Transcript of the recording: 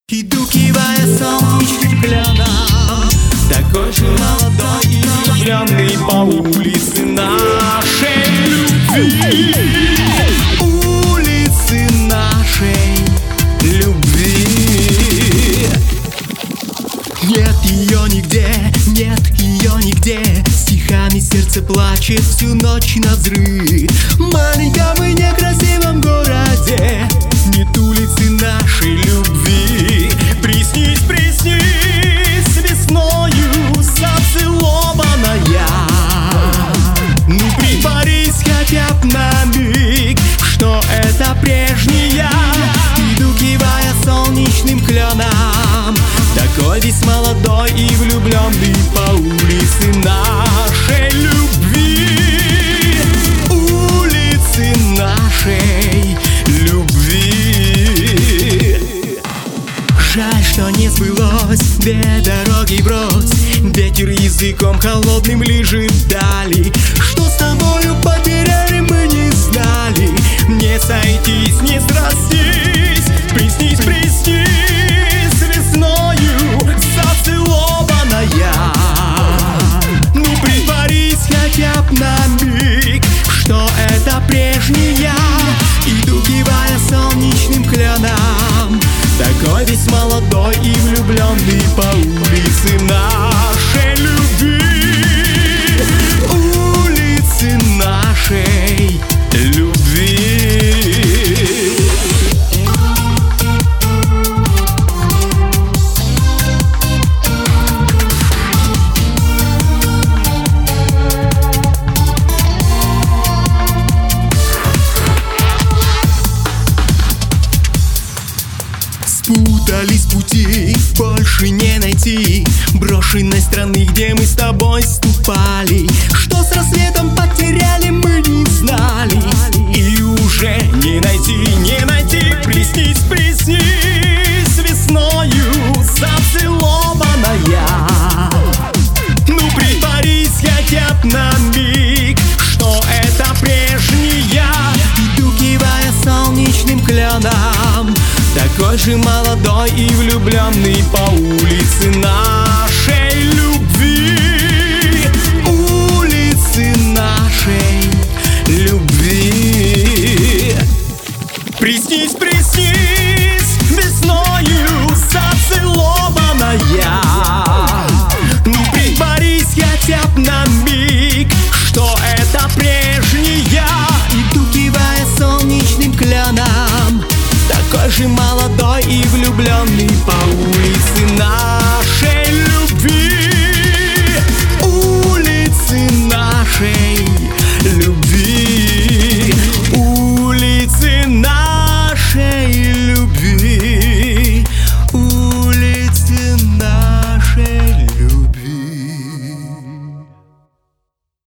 Иду, кивая солнечным кленом, такой же молодой и влюбленный по улице нашей любви. Улицы нашей любви. Нет ее нигде, нет ее нигде. Стихами сердце плачет всю ночь навзрыд. В маленьком и некрасивом городе нет улицы нашей любви. Приснись, приснись весною зацелованная. Ну притворись хотя б на миг, что это прежняя. Иду, кивая солнечным кленом, такой весь молодой и влюбленный по улице нашей любви. Улицы нашей любви. Жаль, что не сбылось, две дороги брось. Ветер языком холодным лежит вдали. Что с тобою потеряли, мы не знали. Не сойтись, не срастись. Приснись, приснись весною зацелованная. Ну притворись хотя б на миг, что это прежняя. Иду, кивая солнечным кленом, такой весь молодой и влюбленный по улице нашей любви. Улицы нашей любви. Спутались пути, больше не найти брошенной страны, где мы с тобой ступали. Что с рассветом потеряли, мы не знали. И уже не найти, не найти. Приснись, приснись весною зацелованная. Ну притворись хотя б на миг, что это прежняя. Иду, кивая солнечным кленом, такой же молодой и влюбленный по улице нашей любви. Улицы нашей любви. Приснись, приснись весною зацелованная. Ну притворись хотя б на миг, что это прежняя. Иду, кивая солнечным кленом, такой же молодой и влюбленный по улице нашей.